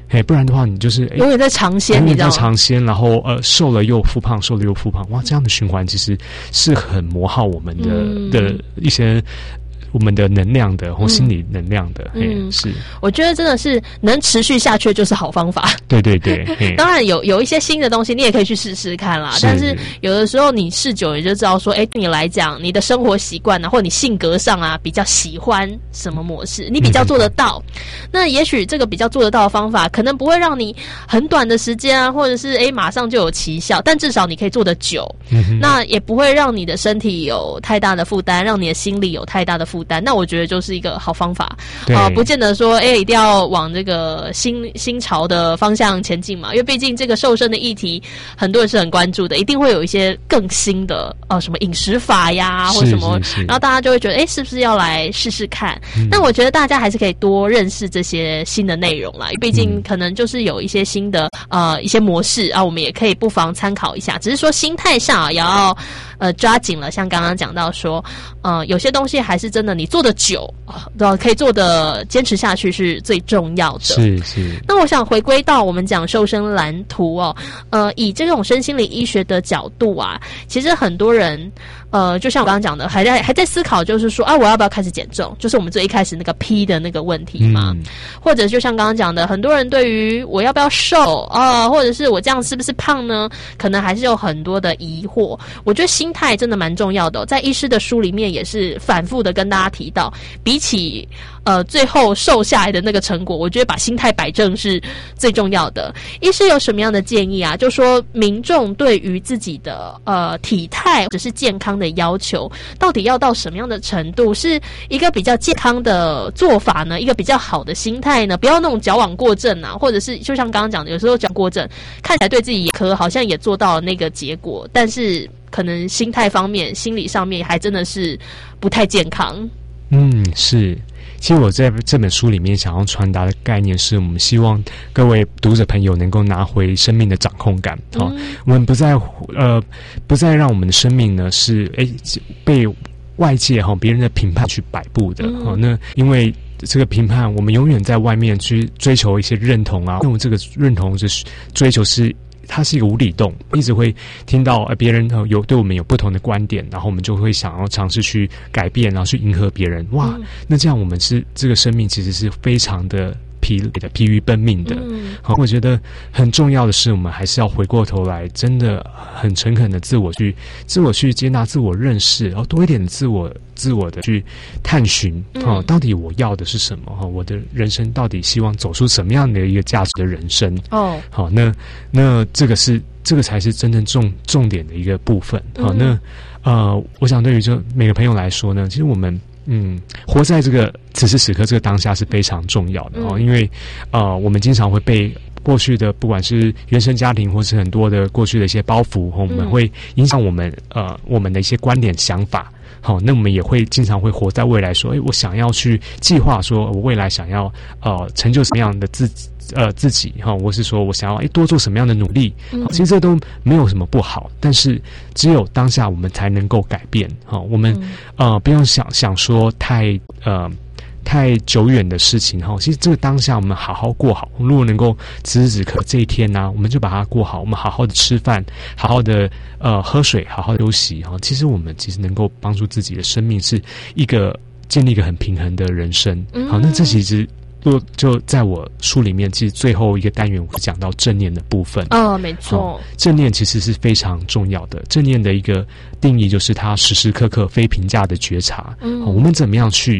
不然的话你就是永远在尝鲜， 永远在尝鲜，然后瘦了又复胖，瘦了又复胖，哇，这样的循环其实是很磨耗我们的一些我们的能量的或心理能量的。是， 我觉得真的是能持续下去就是好方法。 对对对， 当然有一些新的东西你也可以去试试看啦，但是有的时候你试久了你就知道说，对你来讲你的生活习惯啊或你性格上啊比较喜欢什么模式，你比较做得到，那也许这个比较做得到的方法可能不会让你很短的时间啊，或者是马上就有奇效，但至少你可以做得久，那也不会让你的身体有太大的负担，让你的心理有太大的负担，那我觉得就是一个好方法。不见得说一定要往这个新潮的方向前进嘛，因为毕竟这个瘦身的议题很多人是很关注的，一定会有一些更新的什么饮食法呀或什么，然后大家就会觉得是不是要来试试看。那我觉得大家还是可以多认识这些新的内容啦，毕竟可能就是有一些新的一些模式啊，我们也可以不妨参考一下，只是说心态上也要抓紧了，像刚刚讲到说有些东西还是真的你做得久可以做的坚持下去是最重要的。 是。 那我想回归到我们讲瘦身蓝图以这种身心理医学的角度啊，其实很多人就像我刚刚讲的还在思考，就是说我要不要开始减重，就是我们最一开始那个 P 的那个问题嘛，或者就像刚刚讲的，很多人对于我要不要瘦或者是我这样是不是胖呢，可能还是有很多的疑惑。我觉得心态真的蛮重要的在医师的书里面也是反复的跟大家提到，比起最后瘦下来的那个成果，我觉得把心态摆正是最重要的。医师有什么样的建议啊？就说民众对于自己的体态或者是健康的要求到底要到什么样的程度是一个比较健康的做法呢？一个比较好的心态呢？不要那种矫枉过正啊，或者是就像刚刚讲的，有时候矫枉过正看起来对自己好像也做到了那个结果，但是可能心态方面心理上面还真的是不太健康。 是。其实我在这本书里面想要传达的概念是，我们希望各位读者朋友能够拿回生命的掌控感。我们不再让我们的生命呢是被外界别人的评判去摆布的。那因为这个评判，我们永远在外面去追求一些认同啊，用这个认同就是追求它是一个无底洞，一直会听到别人对我们有不同的观点，然后我们就会想要尝试去改变，然后去迎合别人。哇，那这样我们这个生命其实是非常的疲于奔命的。我觉得很重要的是，我们还是要回过头来，真的很诚恳的自我去接纳、自我认识，然后多一点的自我的去探寻到底我要的是什么，我的人生到底希望走出什么样的一个价值的人生。好，那这个才是真正重点的一个部分。好，那我想对于这每个朋友来说呢，其实我们活在这个此时此刻这个当下是非常重要的因为我们经常会被过去的不管是原生家庭或是很多的过去的一些包袱我们会影响我们的一些观点想法。好，那我们也会经常会活在未来说我想要去计划说我未来想要成就什么样的自己或是说我想要多做什么样的努力。其实这都没有什么不好，但是只有当下我们才能够改变。我们不用想说太久远的事情其实这个当下我们好好过好，如果能够此时此刻这一天我们就把它过好，我们好好的吃饭，好好的喝水，好好的休息其实我们能够帮助自己的生命是建立一个很平衡的人生。好，那这其实就在我书里面，其实最后一个单元我会讲到正念的部分。 没错， 正念其实是非常重要的。正念的一个定义就是它时时刻刻非评价的觉察。我们怎么样去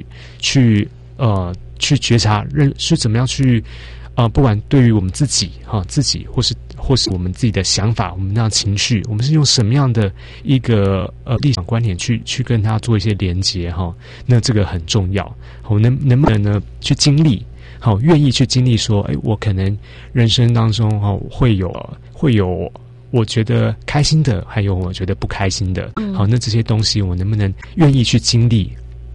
觉察，是怎么样去不管对于我们自己或是我们自己的想法，我们那样情绪，我们是用什么样的一个立场观点去跟它做一些连结那这个很重要。我能不能呢去经历愿意去经历说我可能人生当中会有我觉得开心的，还有我觉得不开心的。好，那这些东西我能不能愿意去经历，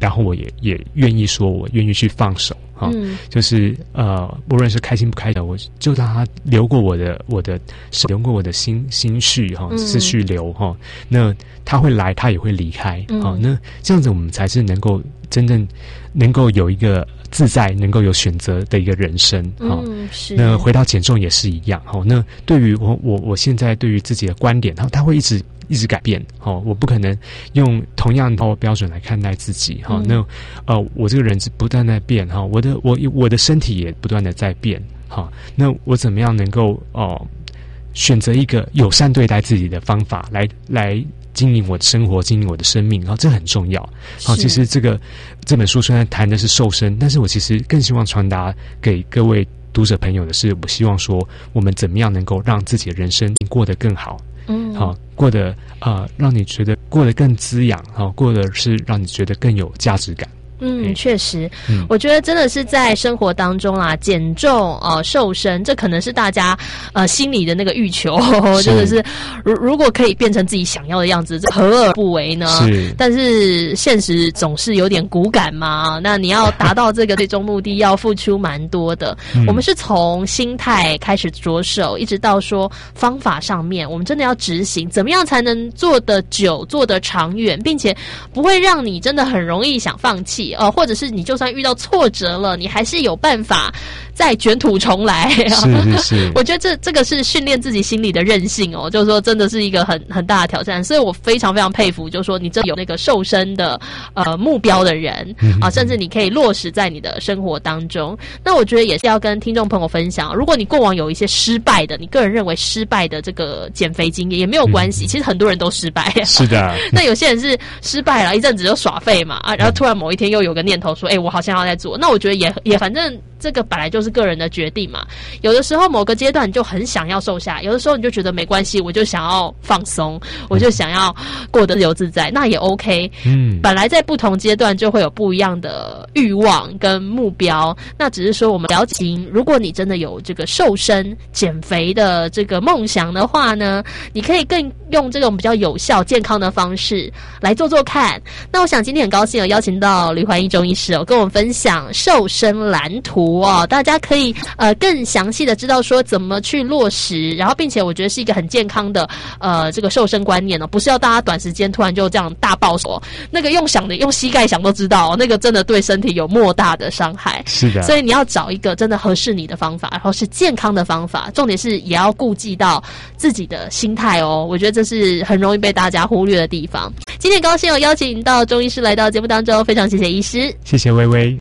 然后我也愿意说，我愿意去放手哈，就是无论是开心不开心，我就让它流过我的流过我的心绪哈，思绪流哈，那它会来，它也会离开哈，那这样子我们才是能够真正能够有一个自在，能够有选择的一个人生哈。那回到减重也是一样哈。那对于我现在对于自己的观点，它会一直改变哈。我不可能用同样的标准来看待自己哈。那我这个人是不断在变哈，我的身体也不断的在变哈。那我怎么样能够选择一个友善对待自己的方法来经营我的生活，经营我的生命，然后这很重要。好，其实这本书虽然谈的是瘦身，但是我其实更希望传达给各位读者朋友的是，我希望说我们怎么样能够让自己的人生过得更好，好，过得让你觉得过得更滋养，好，过得是让你觉得更有价值感。 确实，我觉得真的是在生活当中啦，减重瘦身，这可能是大家心里的那个欲求，真的是如果可以变成自己想要的样子，这何而不为呢？但是现实总是有点骨感嘛，那你要达到这个最终目的，要付出蛮多的。我们是从心态开始着手，一直到说方法上面，我们真的要执行，怎么样才能做得久、做得长远，并且不会让你真的很容易想放弃。或者是你就算遇到挫折了，你还是有办法再卷土重来。是我觉得这个是训练自己心里的韧性哦，就是说真的是一个很大的挑战。所以我非常非常佩服，就是说你真有那个瘦身的目标的人甚至你可以落实在你的生活当中。那我觉得也是要跟听众朋友分享，如果你过往有一些失败的，你个人认为失败的这个减肥经验也没有关系，其实很多人都失败。是的。那有些人是失败了一阵子就耍废嘛，然后突然某一天又有个念头说我好像要再做，那我觉得也反正这个本来就是个人的决定嘛。有的时候某个阶段你就很想要瘦下，有的时候你就觉得没关系，我就想要放松，我就想要过得自由自在，那也 OK。本来在不同阶段就会有不一样的欲望跟目标，那只是说我们了解，如果你真的有这个瘦身减肥的这个梦想的话呢，你可以更用这种比较有效健康的方式来做做看。那我想今天很高兴有邀请到吕环一中医师跟我们分享瘦身蓝图大家可以更详细的知道说怎么去落实，然后并且我觉得是一个很健康的这个瘦身观念不是要大家短时间突然就这样大暴瘦，那个用膝盖想都知道那个真的对身体有莫大的伤害。是的，所以你要找一个真的合适你的方法，然后是健康的方法，重点是也要顾及到自己的心态我觉得这是很容易被大家忽略的地方。今天高兴有邀请到中医师来到节目当中，非常谢谢医师。 谢谢薇薇。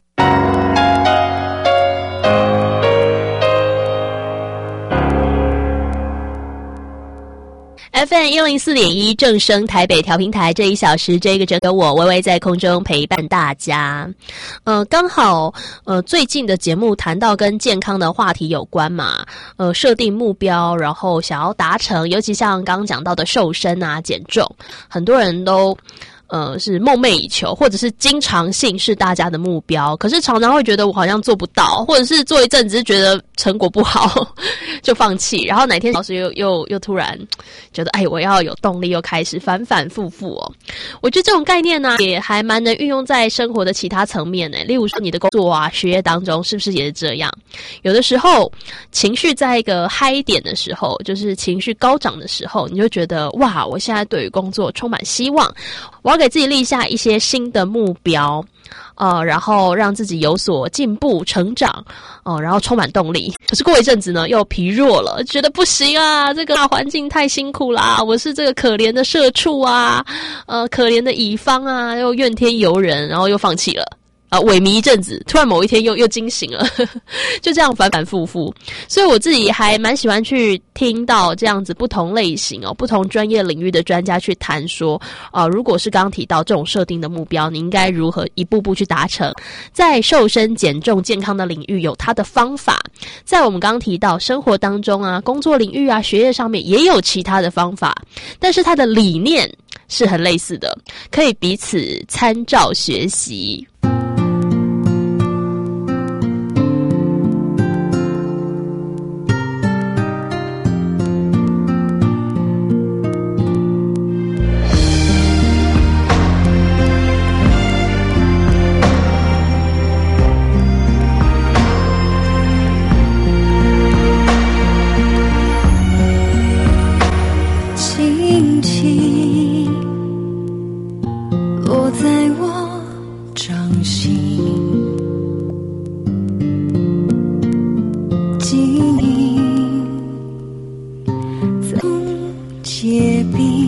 FM 104.1正声台北调频台，这一小时这个整个我微微在空中陪伴大家。刚好最近的节目谈到跟健康的话题有关嘛，设定目标，然后想要达成，尤其像刚刚讲到的瘦身啊、减重，很多人都是梦寐以求，或者是经常性是大家的目标，可是常常会觉得我好像做不到，或者是做一阵子觉得成果不好就放弃，然后哪天老师又突然觉得我要有动力，又开始反反复复我觉得这种概念呢也还蛮能运用在生活的其他层面例如说你的工作啊、学业当中，是不是也是这样？有的时候情绪在一个嗨点的时候，就是情绪高涨的时候，你就觉得哇，我现在对于工作充满希望，我要给自己立下一些新的目标然后让自己有所进步成长然后充满动力。可是过一阵子呢又疲弱了，觉得不行啊，这个大环境太辛苦啦，我是这个可怜的社畜啊可怜的乙方啊，又怨天尤人，然后又放弃了萎靡一阵子，突然某一天又惊醒了就这样反反复复。所以我自己还蛮喜欢去听到这样子不同类型不同专业领域的专家去谈说如果是刚刚提到这种设定的目标，你应该如何一步步去达成。在瘦身减重健康的领域有它的方法，在我们刚刚提到生活当中啊、工作领域啊、学业上面也有其他的方法，但是它的理念是很类似的，可以彼此参照学习。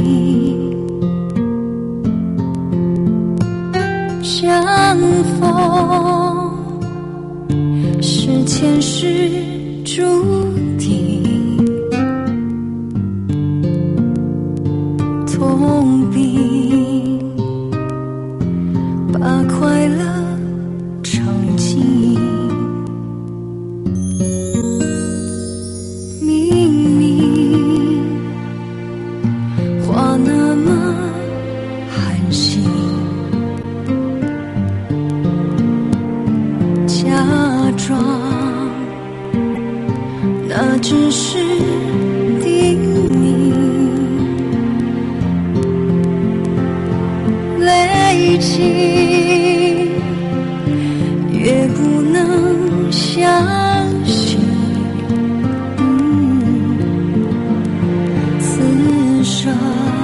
相逢是前世注定，痛并把快乐尝尽。明明话那么寒心，假装那只是叮咛，累积越不能相信，此生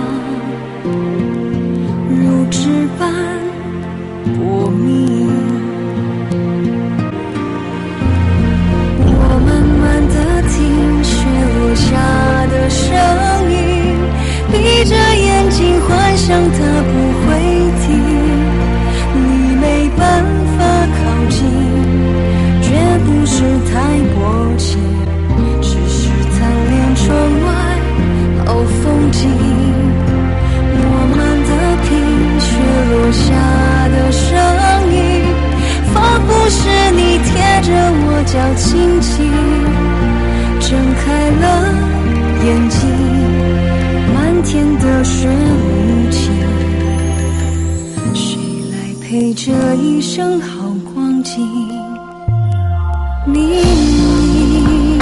如纸般薄命。我慢慢地听雪落下的声音，闭着眼睛幻想它不会停，你没办法靠近，绝不是太薄情，只是贪恋窗外好风景。我慢地听雪落下的声音，仿佛是你贴着我脚轻轻睁开了眼睛，漫天的雪无情，谁来陪这一生好光景？明明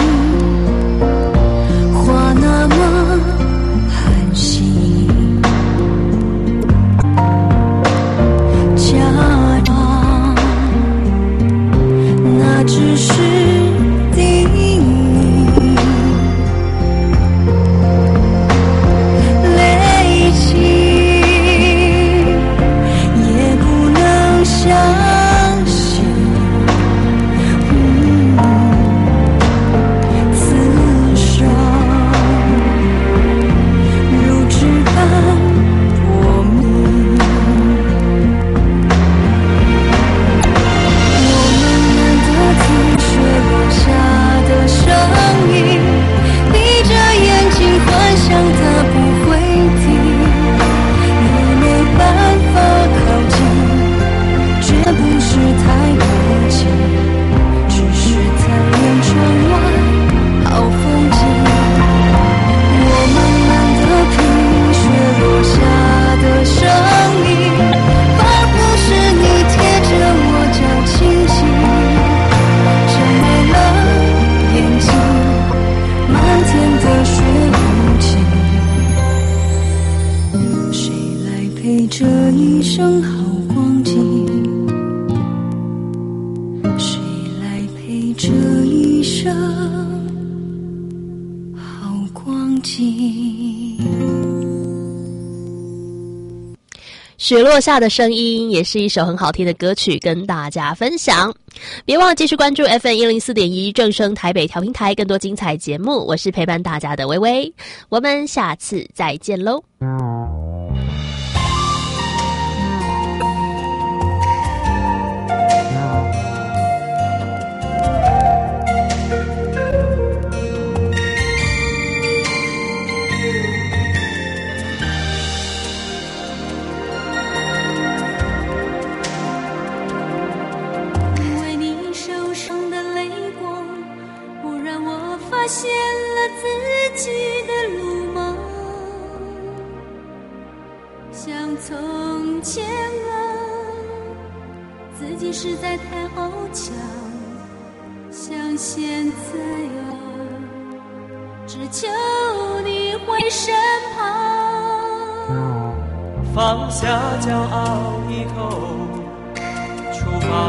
话那么寒心，假装那只是叮咛，累积也不能相信，此生如纸般薄命。我慢慢地听雪落下的声音，闭着眼睛幻想它不会停，你没办法靠近，绝不是太薄情，只是贪恋窗外好风景。我慢慢地听雪落下的声音，仿佛是你贴着我脚轻轻睁开了眼睛，漫天的雪无情，谁来陪这一生好光景？谁来陪这一生好光景？ 雪落下的声音也是一首很好听的歌曲，跟大家分享。别忘了继续关注 FM104.1 正声台北调频台，更多精彩节目。我是陪伴大家的微微，我们下次再见喽。 因为你手上的泪光，不让我发现了自己的鲁莽，像从前啊，自己实在太好强，像现在啊，只求你回身旁， 放下骄傲以后出发，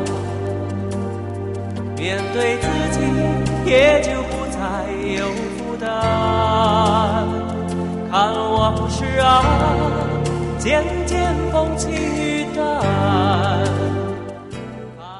面对自己也就不再有负担，看往事啊渐渐风轻云淡。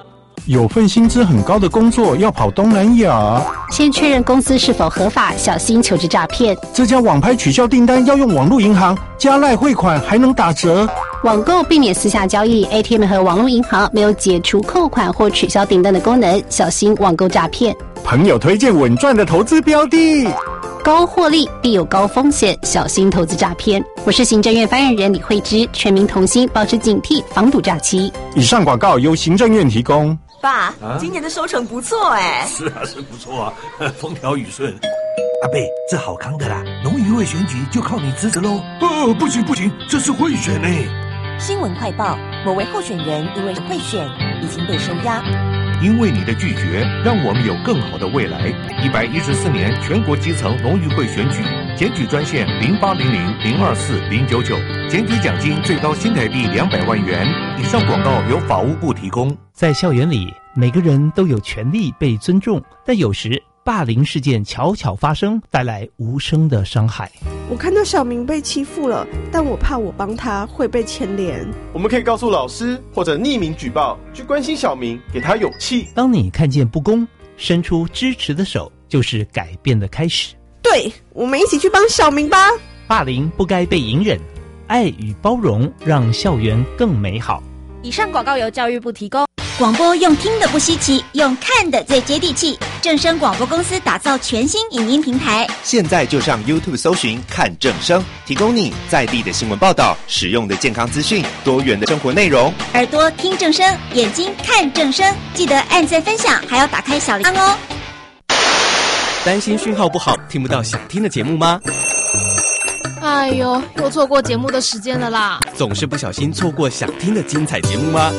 有份薪资很高的工作要跑东南亚， 先确认公司是否合法，小心求职诈骗。 这家网拍取消订单要用网络银行，加赖汇款还能打折。 网购避免私下交易 ，ATM 和网络银行没有解除扣款或取消订单的功能，小心网购诈骗。 朋友推荐稳赚的投资标的， 高获利必有高风险，小心投资诈骗。我是行政院发言人李慧芝，全民同心，保持警惕，防堵诈欺。 以上广告由行政院提供。 爸，今年的收成不错哎。 是啊，是不错啊，风调雨顺。阿贝，这好康的啦，农渔会选举就靠你支持喽。不行不行，这是贿选呢。 新闻快报，某位候选人因为贿选已经被收押。 因为你的拒绝，让我们有更好的未来。114年全国基层农渔会选举，检举专线0800-024-099，检举奖金最高新台币200万元。以上广告由法务部提供。 在校园里，每个人都有权利被尊重，但有时霸凌事件悄悄发生，带来无声的伤害。 我看到小明被欺负了，但我怕我帮他会被牵连。 我们可以告诉老师，或者匿名举报，去关心小明，给他勇气。 当你看见不公，伸出支持的手，就是改变的开始。 对，我们一起去帮小明吧。 霸凌不该被隐忍，爱与包容让校园更美好。 以上广告由教育部提供。 广播用听的不稀奇，用看的最接地气。正声广播公司打造全新影音平台， 现在就上 YouTube 搜寻看正声，提供你在地的新闻报道、实用的健康资讯、多元的生活内容。 耳朵听正声，眼睛看正声，记得按赞分享，还要打开小铃铛哦。 担心讯号不好，听不到想听的节目吗？ 哎呦，又错过节目的时间了啦！ 总是不小心错过想听的精彩节目吗？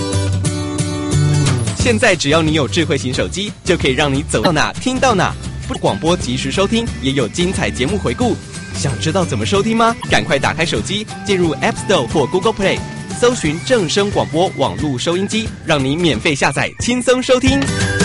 现在只要你有智慧型手机，就可以让你走到哪听到哪。不广播及时收听，也有精彩节目回顾。想知道怎么收听吗？赶快打开手机，进入 App Store 或 Google Play， 搜寻正声广播网络收音机，让你免费下载，轻松收听。